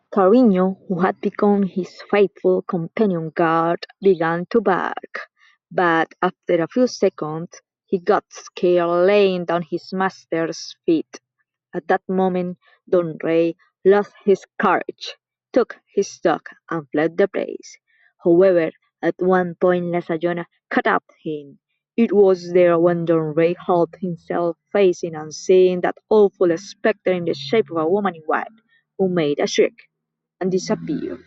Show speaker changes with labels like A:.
A: Carino, who had become his faithful companion guard, began to bark, but after a few seconds he got scared laying down his master's feet. At that moment Don Rey lost his courage, took his dog, and fled the place. However, at one point La Sayona caught up him. It was there when Don Rey held himself facing and seeing that awful spectre in the shape of a woman in white, who made a shriek and disappeared.